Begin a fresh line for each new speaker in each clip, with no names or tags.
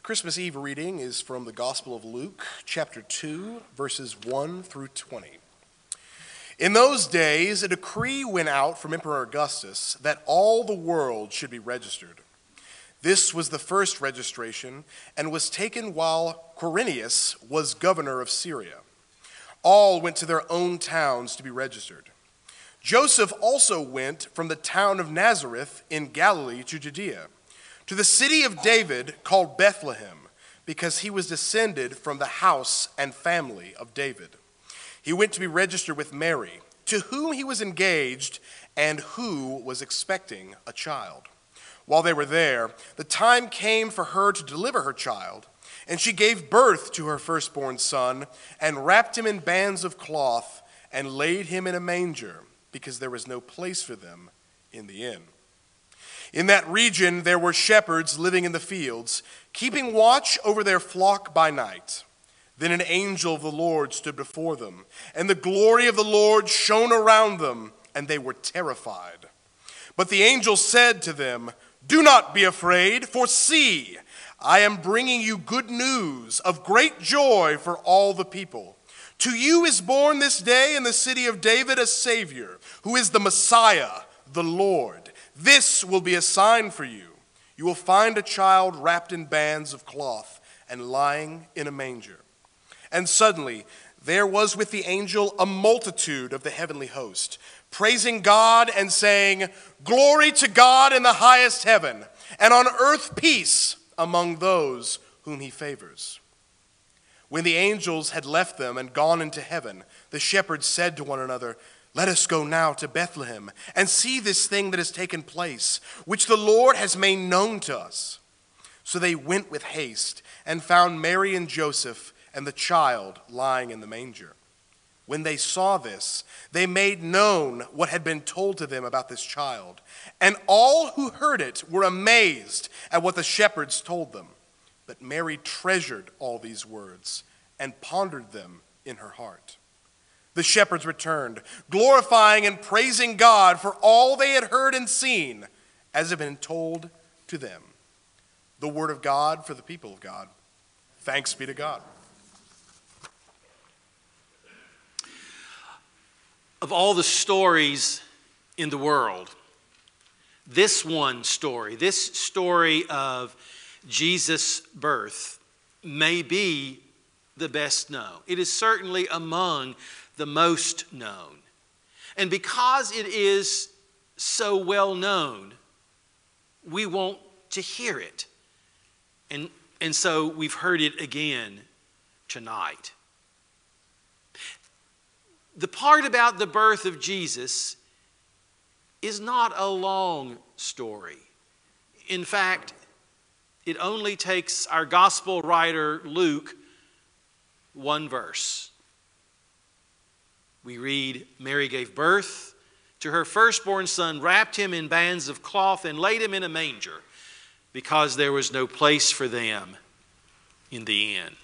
The Christmas Eve reading is from the Gospel of Luke, chapter 2, verses 1 through 20. In those days, a decree went out from Emperor Augustus that all the world should be registered. This was the first registration and was taken while Quirinius was governor of Syria. All went to their own towns to be registered. Joseph also went from the town of Nazareth in Galilee to Judea, to the city of David called Bethlehem, because he was descended from the house and family of David. He went to be registered with Mary, to whom he was engaged and who was expecting a child. While they were there, the time came for her to deliver her child, and she gave birth to her firstborn son and wrapped him in bands of cloth and laid him in a manger, because there was no place for them in the inn. In that region there were shepherds living in the fields, keeping watch over their flock by night. Then an angel of the Lord stood before them, and the glory of the Lord shone around them, and they were terrified. But the angel said to them, "Do not be afraid, for see, I am bringing you good news of great joy for all the people. To you is born this day in the city of David a Savior, who is the Messiah, the Lord. This will be a sign for you. You will find a child wrapped in bands of cloth and lying in a manger." And suddenly there was with the angel a multitude of the heavenly host, praising God and saying, "Glory to God in the highest heaven, and on earth peace among those whom he favors." When the angels had left them and gone into heaven, the shepherds said to one another, "Let us go now to Bethlehem and see this thing that has taken place, which the Lord has made known to us." So they went with haste and found Mary and Joseph and the child lying in the manger. When they saw this, they made known what had been told to them about this child. And all who heard it were amazed at what the shepherds told them. But Mary treasured all these words and pondered them in her heart. The shepherds returned, glorifying and praising God for all they had heard and seen, as had been told to them. The word of God for the people of God. Thanks be to God.
Of all the stories in the world, this story of Jesus' birth may be the best known. It is certainly among the most known. And because it is so well known, we want to hear it. And so we've heard it again tonight. The part about the birth of Jesus is not a long story. In fact, it only takes our gospel writer Luke one verse. We read, "Mary gave birth to her firstborn son, wrapped him in bands of cloth, and laid him in a manger, because there was no place for them in the inn."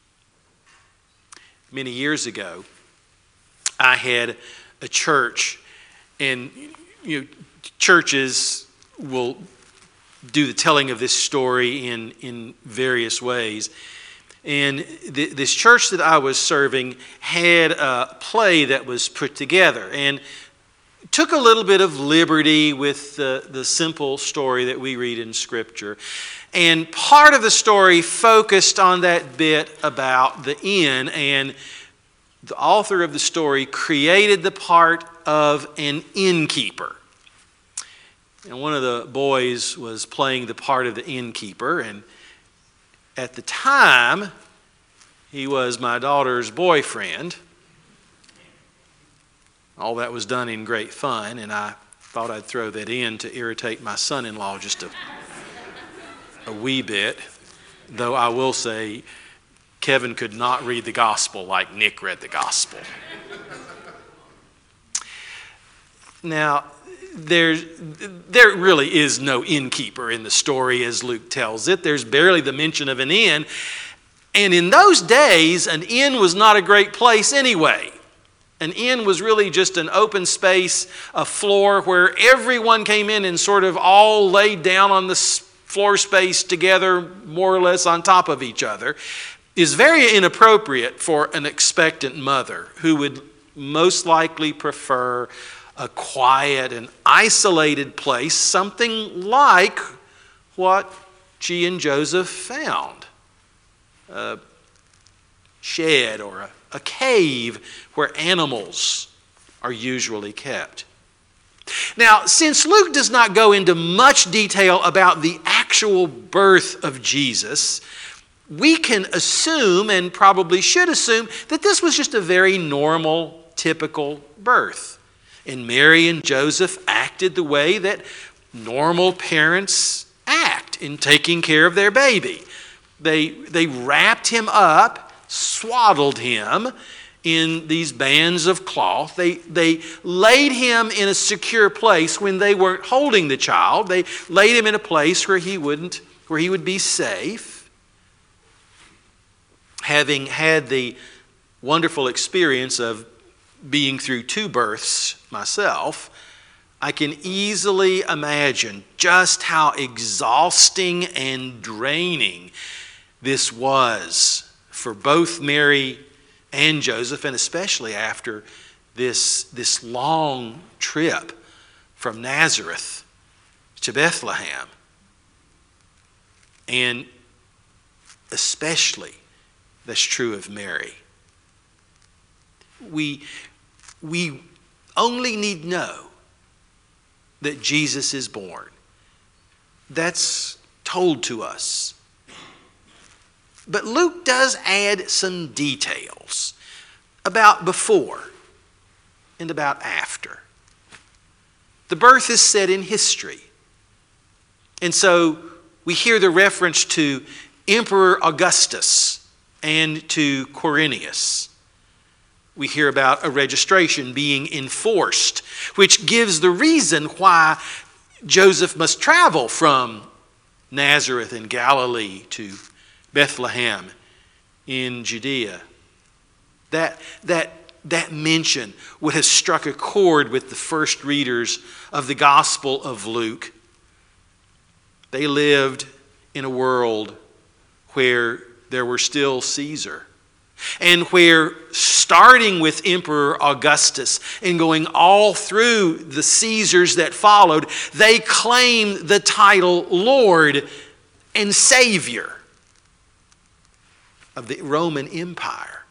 Many years ago, I had a church, and churches will do the telling of this story in various ways. And this church that I was serving had a play that was put together and took a little bit of liberty with the simple story that we read in Scripture. And part of the story focused on that bit about the inn, and the author of the story created the part of an innkeeper. And one of the boys was playing the part of the innkeeper, and at the time, he was my daughter's boyfriend. All that was done in great fun, and I thought I'd throw that in to irritate my son-in-law just a wee bit, though I will say Kevin could not read the gospel like Nick read the gospel. Now, there really is no innkeeper in the story as Luke tells it. There's barely the mention of an inn. And in those days, an inn was not a great place anyway. An inn was really just an open space, a floor where everyone came in and sort of all laid down on the floor space together, more or less on top of each other, is very inappropriate for an expectant mother who would most likely prefer a quiet and isolated place, something like what she and Joseph found. A shed or a cave where animals are usually kept. Now, since Luke does not go into much detail about the actual birth of Jesus, we can assume, and probably should assume, that this was just a very normal, typical birth. And Mary and Joseph acted the way that normal parents act in taking care of their baby. They wrapped him up, swaddled him in these bands of cloth. They laid him in a secure place when they weren't holding the child. They laid him in a place where he would be safe. Having had the wonderful experience of being through 2 births myself, I can easily imagine just how exhausting and draining this was for both Mary and Joseph, and especially after this long trip from Nazareth to Bethlehem. And especially that's true of Mary. We only need know that Jesus is born. That's told to us. But Luke does add some details about before and about after. The birth is set in history. And so we hear the reference to Emperor Augustus and to Quirinius. We hear about a registration being enforced, which gives the reason why Joseph must travel from Nazareth in Galilee to Bethlehem in Judea. That mention would have struck a chord with the first readers of the Gospel of Luke. They lived in a world where there were still Caesar, and where, starting with Emperor Augustus and going all through the Caesars that followed, they claimed the title Lord and Savior of the Roman Empire.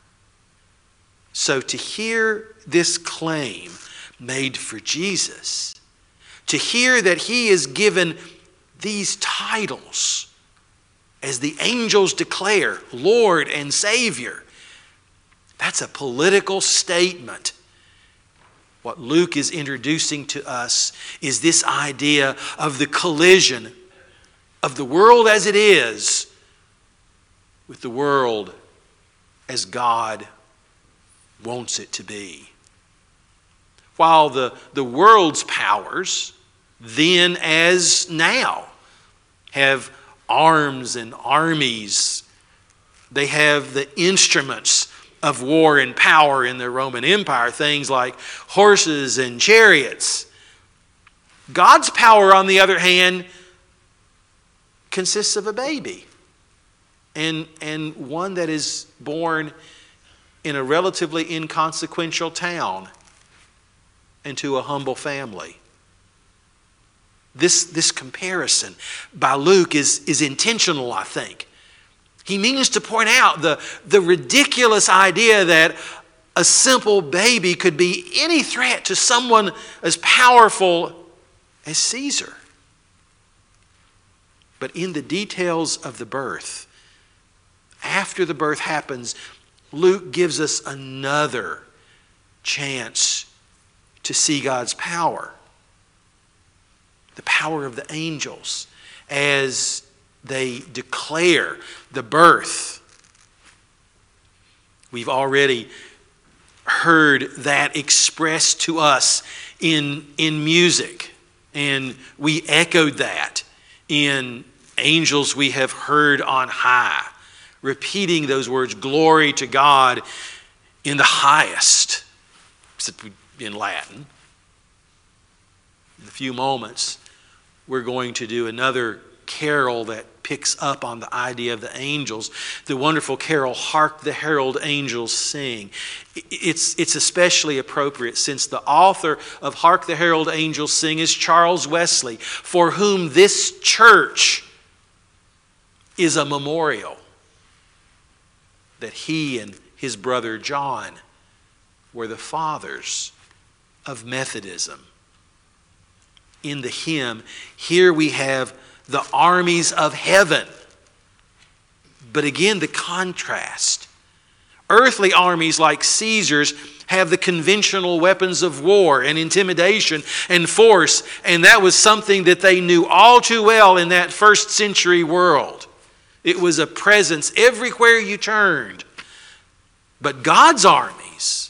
So to hear this claim made for Jesus, to hear that he is given these titles, as the angels declare, Lord and Savior, that's a political statement. What Luke is introducing to us is this idea of the collision of the world as it is with the world as God wants it to be. While the world's powers, then as now, have arms and armies, they have the instruments of war and power in the Roman Empire, things like horses and chariots. God's power, on the other hand, consists of a baby, and one that is born in a relatively inconsequential town and to a humble family. This comparison by Luke is intentional, I think. He means to point out the ridiculous idea that a simple baby could be any threat to someone as powerful as Caesar. But in the details of the birth, after the birth happens, Luke gives us another chance to see God's power. The power of the angels as they declare the birth. We've already heard that expressed to us in music, and we echoed that in Angels We Have Heard on High, repeating those words, glory to God in the highest, except in Latin. In a few moments, we're going to do another carol that picks up on the idea of the angels, the wonderful carol, "Hark the Herald Angels Sing." It's especially appropriate since the author of "Hark the Herald Angels Sing" is Charles Wesley, for whom this church is a memorial that he and his brother John were the fathers of Methodism. In the hymn, here we have the armies of heaven. But again, the contrast. Earthly armies like Caesar's have the conventional weapons of war and intimidation and force, and that was something that they knew all too well in that first century world. It was a presence everywhere you turned. But God's armies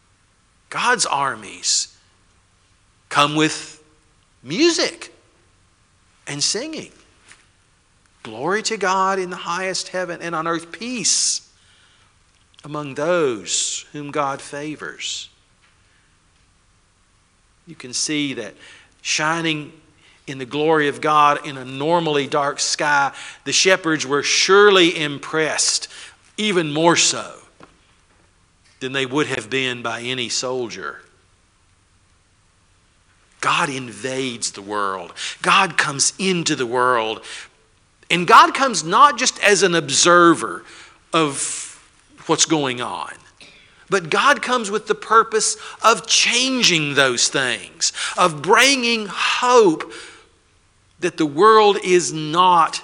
come with music and singing. Glory to God in the highest heaven, and on earth peace among those whom God favors. You can see that shining in the glory of God in a normally dark sky, the shepherds were surely impressed, even more so than they would have been by any soldier. God invades the world. God comes into the world. And God comes not just as an observer of what's going on, but God comes with the purpose of changing those things, of bringing hope that the world is not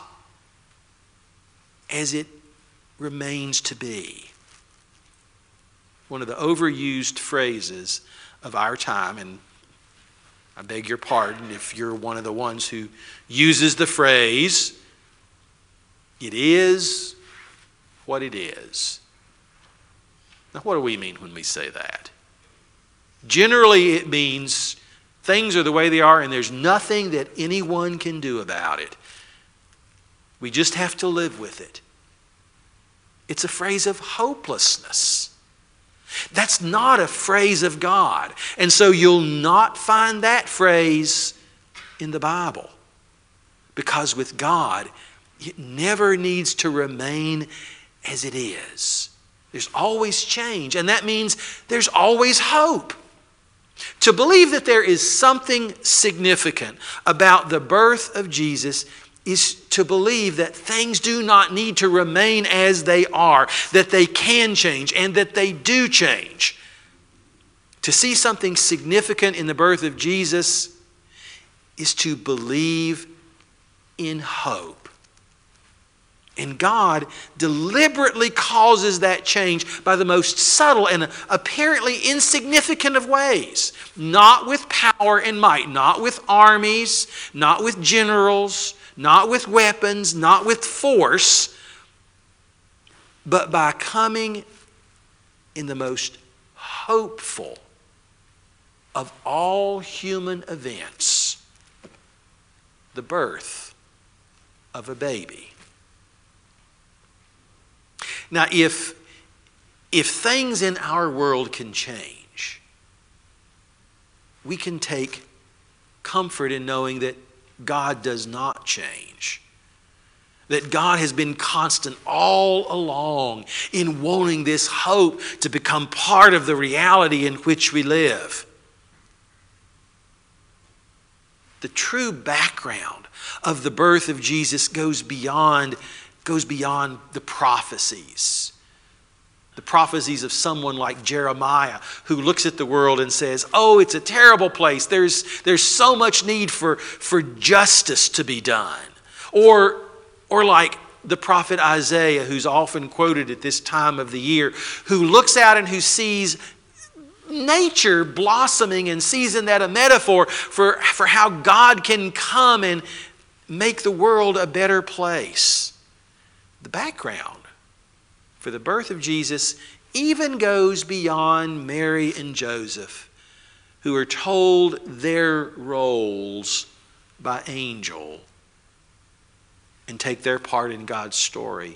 as it remains to be. One of the overused phrases of our time, and I beg your pardon if you're one of the ones who uses the phrase, "It is what it is." Now, what do we mean when we say that? Generally, it means things are the way they are and there's nothing that anyone can do about it. We just have to live with it. It's a phrase of hopelessness. That's not a phrase of God. And so you'll not find that phrase in the Bible. Because with God, it never needs to remain as it is. There's always change, and that means there's always hope. To believe that there is something significant about the birth of Jesus is to believe that things do not need to remain as they are, that they can change, and that they do change. To see something significant in the birth of Jesus is to believe in hope. And God deliberately causes that change by the most subtle and apparently insignificant of ways. Not with power and might, not with armies, not with generals, not with weapons, not with force, but by coming in the most hopeful of all human events, the birth of a baby. Now, if things in our world can change, we can take comfort in knowing that God does not change. That God has been constant all along in wanting this hope to become part of the reality in which we live. The true background of the birth of Jesus goes beyond the prophecies. The prophecies of someone like Jeremiah, who looks at the world and says, "Oh, it's a terrible place. There's so much need for justice to be done." Or like the prophet Isaiah, who's often quoted at this time of the year, who looks out and who sees nature blossoming and sees in that a metaphor for how God can come and make the world a better place. The background for the birth of Jesus even goes beyond Mary and Joseph, who are told their roles by angel and take their part in God's story.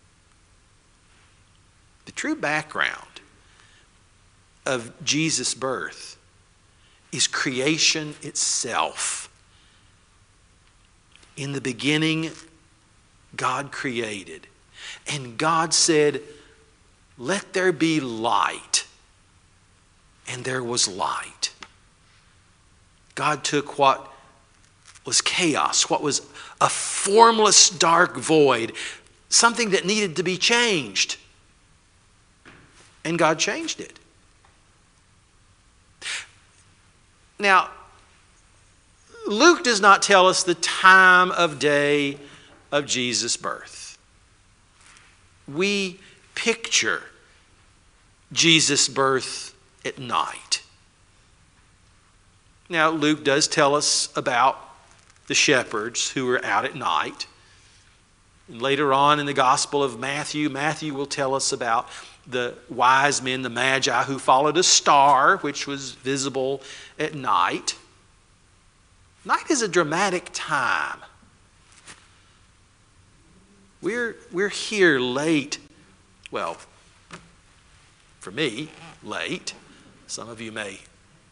The true background of Jesus' birth is creation itself. In the beginning, God created. And God said, "Let there be light." And there was light. God took what was chaos, what was a formless dark void, something that needed to be changed. And God changed it. Now, Luke does not tell us the time of day of Jesus' birth. We picture Jesus' birth at night. Now, Luke does tell us about the shepherds who were out at night. And later on in the Gospel of Matthew, Matthew will tell us about the wise men, the Magi, who followed a star which was visible at night. Night is a dramatic time. We're here late. Well, for me, late. Some of you may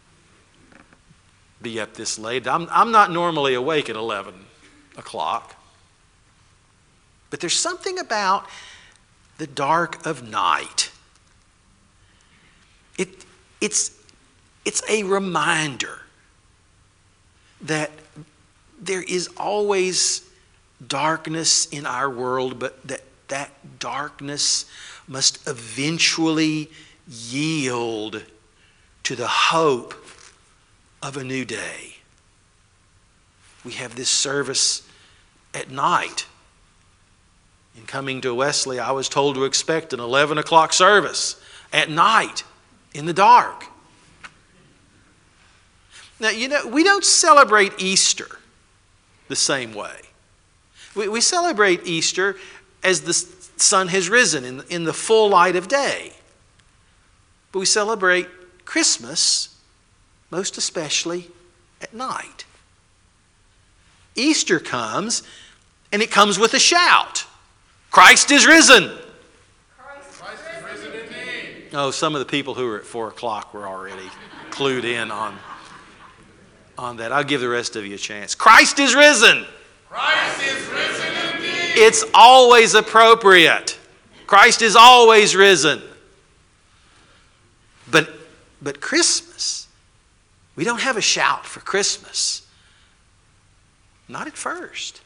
be up this late. I'm not normally awake at 11 o'clock. But there's something about the dark of night. It's a reminder that there is always darkness in our world, but that darkness must eventually yield to the hope of a new day. We have this service at night. In coming to Wesley, I was told to expect an 11 o'clock service at night in the dark. Now, we don't celebrate Easter the same way. We celebrate Easter as the sun has risen in the full light of day. But we celebrate Christmas most especially at night. Easter comes, and it comes with a shout. Christ is risen.
Christ is risen indeed.
Oh, some of the people who were at 4 o'clock were already clued in on that. I'll give the rest of you a chance. Christ is risen.
Christ is risen indeed.
It's always appropriate. Christ is always risen. But Christmas, we don't have a shout for Christmas. Not at first.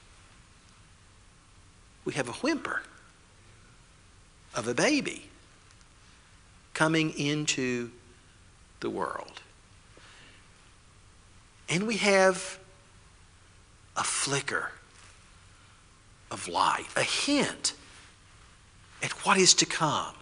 We have a whimper of a baby coming into the world. And we have a flicker of light, a hint at what is to come.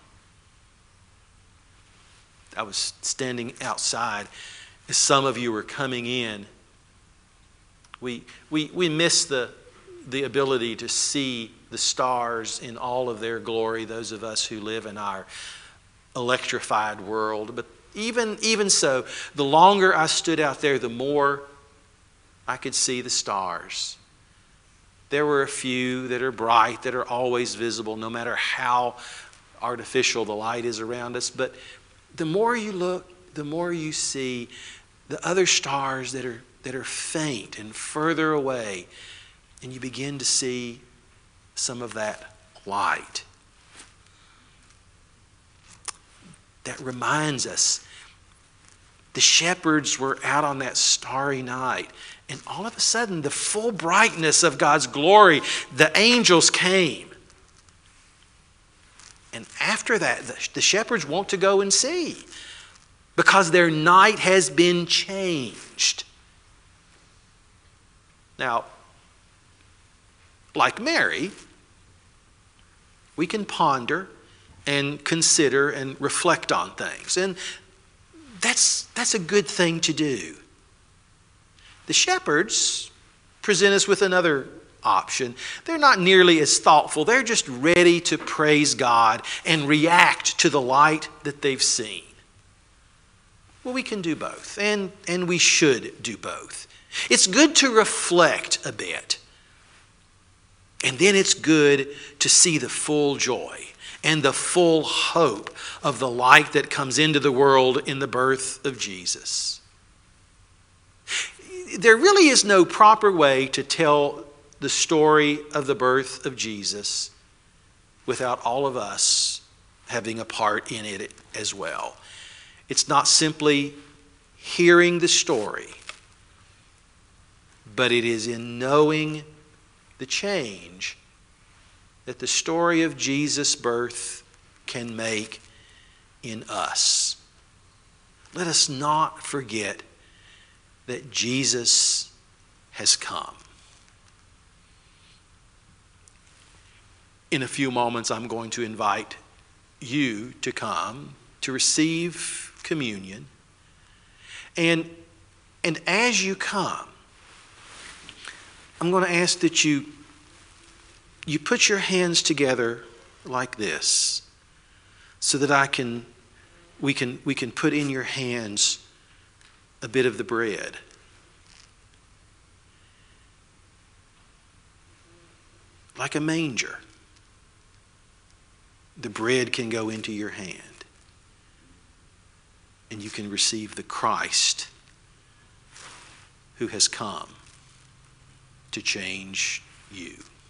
I was standing outside as some of you were coming in. We miss the ability to see the stars in all of their glory, those of us who live in our electrified world. But even so, the longer I stood out there, the more I could see the stars. There were a few that are bright, that are always visible, no matter how artificial the light is around us. But the more you look, the more you see the other stars that are faint and further away, and you begin to see some of that light. That reminds us, the shepherds were out on that starry night, and all of a sudden, the full brightness of God's glory, the angels came. And after that, the shepherds want to go and see, because their night has been changed. Now, like Mary, we can ponder and consider and reflect on things. And that's a good thing to do. The shepherds present us with another option. They're not nearly as thoughtful. They're just ready to praise God and react to the light that they've seen. Well, we can do both, and we should do both. It's good to reflect a bit. And then it's good to see the full joy and the full hope of the light that comes into the world in the birth of Jesus. There really is no proper way to tell the story of the birth of Jesus without all of us having a part in it as well. It's not simply hearing the story, but it is in knowing the change that the story of Jesus' birth can make in us. Let us not forget that Jesus has come. In a few moments, I'm going to invite you to come to receive communion. And as you come, I'm going to ask that you put your hands together like this, so that we can put in your hands a bit of the bread. Like a manger, the bread can go into your hand, and you can receive the Christ who has come to change you.